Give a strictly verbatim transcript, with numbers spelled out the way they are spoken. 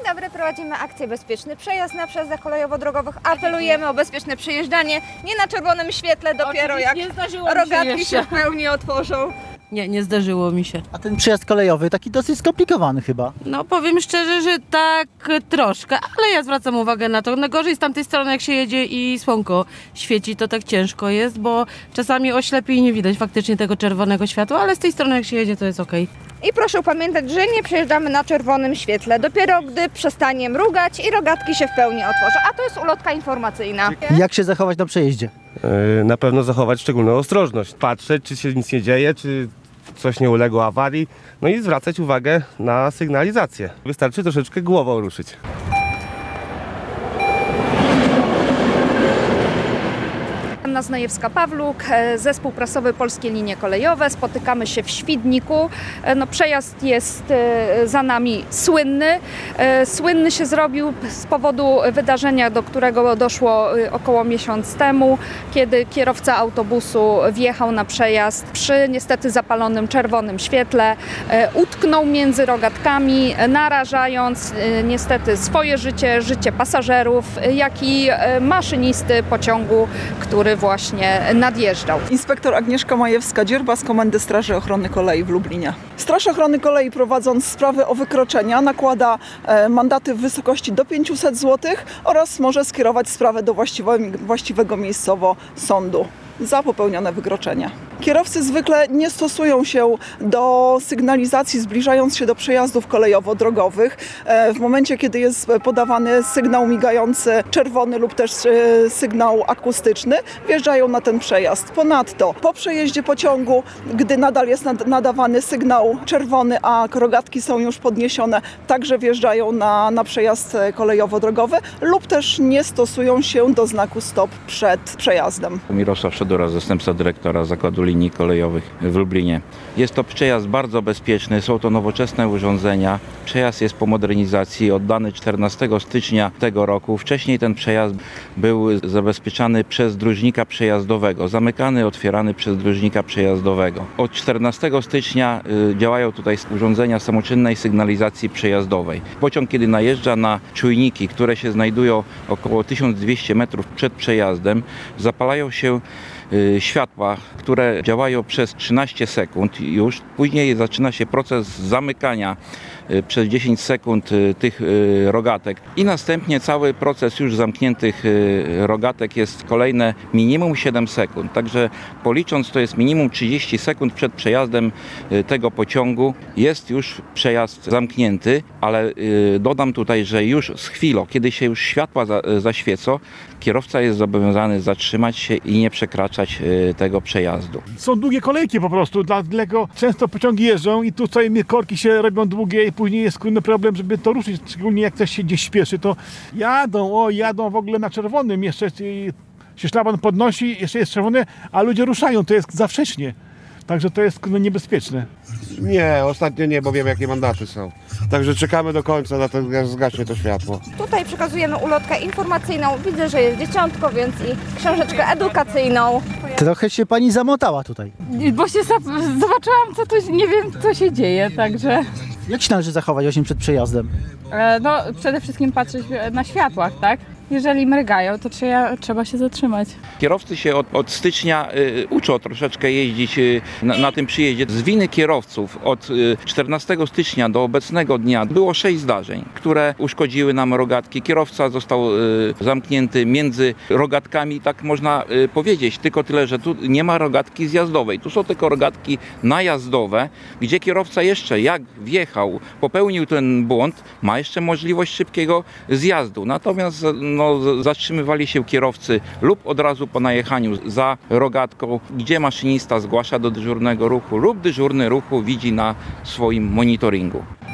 dobry, prowadzimy akcję Bezpieczny Przejazd na przejazdach kolejowo-drogowych. Apelujemy o bezpieczne przejeżdżanie, nie na czerwonym świetle, dopiero Oczywiście jak rogatki się w pełni otworzą. Nie, nie zdarzyło mi się. A ten przejazd kolejowy taki dosyć skomplikowany chyba. No powiem szczerze, że tak troszkę, ale ja zwracam uwagę na to. Najgorzej z tamtej strony jak się jedzie i słonko świeci, to tak ciężko jest, bo czasami oślepie i nie widać faktycznie tego czerwonego światła, ale z tej strony jak się jedzie, to jest okej. I proszę pamiętać, że nie przejeżdżamy na czerwonym świetle, dopiero gdy przestanie mrugać i rogatki się w pełni otworzą. A to jest ulotka informacyjna. Jak się zachować na przejeździe? Na pewno zachować szczególną ostrożność. Patrzeć, czy się nic nie dzieje, czy coś nie uległo awarii. No i zwracać uwagę na sygnalizację. Wystarczy troszeczkę głową ruszyć. Anna Znajewska-Pawluk, zespół prasowy Polskie Linie Kolejowe. Spotykamy się w Świdniku. No, przejazd jest za nami słynny. Słynny się zrobił z powodu wydarzenia, do którego doszło około miesiąc temu, kiedy kierowca autobusu wjechał na przejazd przy niestety zapalonym czerwonym świetle. Utknął między rogatkami, narażając niestety swoje życie, życie pasażerów, jak i maszynisty pociągu, który właśnie nadjeżdżał. Inspektor Agnieszka Majewska-Dzierba z Komendy Straży Ochrony Kolei w Lublinie. Straż Ochrony Kolei, prowadząc sprawy o wykroczenia, nakłada e, mandaty w wysokości do pięciuset złotych oraz może skierować sprawę do właściwego, właściwego miejscowo sądu za popełnione wykroczenia. Kierowcy zwykle nie stosują się do sygnalizacji, zbliżając się do przejazdów kolejowo-drogowych. W momencie, kiedy jest podawany sygnał migający czerwony lub też sygnał akustyczny, wjeżdżają na ten przejazd. Ponadto po przejeździe pociągu, gdy nadal jest nadawany sygnał czerwony, a rogatki są już podniesione, także wjeżdżają na, na przejazd kolejowo-drogowy lub też nie stosują się do znaku stop przed przejazdem. Mirosław Szedura, zastępca dyrektora Zakładu Linii Kolejowych w Lublinie. Jest to przejazd bardzo bezpieczny, są to nowoczesne urządzenia. Przejazd jest po modernizacji, oddany czternastego stycznia tego roku. Wcześniej ten przejazd był zabezpieczany przez dróżnika przejazdowego, zamykany, otwierany przez dróżnika przejazdowego. Od czternastego stycznia y, działają tutaj urządzenia samoczynnej sygnalizacji przejazdowej. Pociąg, kiedy najeżdża na czujniki, które się znajdują około tysiąc dwieście metrów przed przejazdem, zapalają się światła, które działają przez trzynaście sekund już. Później zaczyna się proces zamykania przez dziesięć sekund tych rogatek i następnie cały proces już zamkniętych rogatek jest kolejne minimum siedem sekund. Także policząc, to jest minimum trzydzieści sekund przed przejazdem tego pociągu jest już przejazd zamknięty, ale dodam tutaj, że już z chwilą, kiedy się już światła zaświecą, kierowca jest zobowiązany zatrzymać się i nie przekraczać tego przejazdu. Są długie kolejki po prostu, dlatego często pociągi jeżdżą i tu sobie korki się robią długie i później jest trudny problem, żeby to ruszyć, szczególnie jak ktoś się gdzieś śpieszy, to jadą, o jadą w ogóle na czerwonym, jeszcze się szlaban podnosi, jeszcze jest czerwony, a ludzie ruszają, to jest za wcześnie. Także to jest niebezpieczne. Nie, ostatnio nie, bo wiem jakie mandaty są. Także czekamy do końca, na to zgaśnie to światło. Tutaj przekazujemy ulotkę informacyjną. Widzę, że jest dzieciątko, więc i książeczkę edukacyjną. Trochę się pani zamotała tutaj. Bo się zobaczyłam, co tu, nie wiem, co się dzieje, także... Jak się należy zachować właśnie przed przejazdem? E, no, przede wszystkim patrzeć na światłach, tak? Jeżeli mrygają, to trzeba, trzeba się zatrzymać. Kierowcy się od, od stycznia y, uczą troszeczkę jeździć y, na, na tym przyjeździe. Z winy kierowców od y, czternastego stycznia do obecnego dnia było sześć zdarzeń, które uszkodziły nam rogatki. Kierowca został y, zamknięty między rogatkami, tak można y, powiedzieć. Tylko tyle, że tu nie ma rogatki zjazdowej. Tu są tylko rogatki najazdowe, gdzie kierowca jeszcze jak wjechał, popełnił ten błąd, ma jeszcze możliwość szybkiego zjazdu. Natomiast no, zatrzymywali się kierowcy lub od razu po najechaniu za rogatką, gdzie maszynista zgłasza do dyżurnego ruchu lub dyżurny ruchu widzi na swoim monitoringu.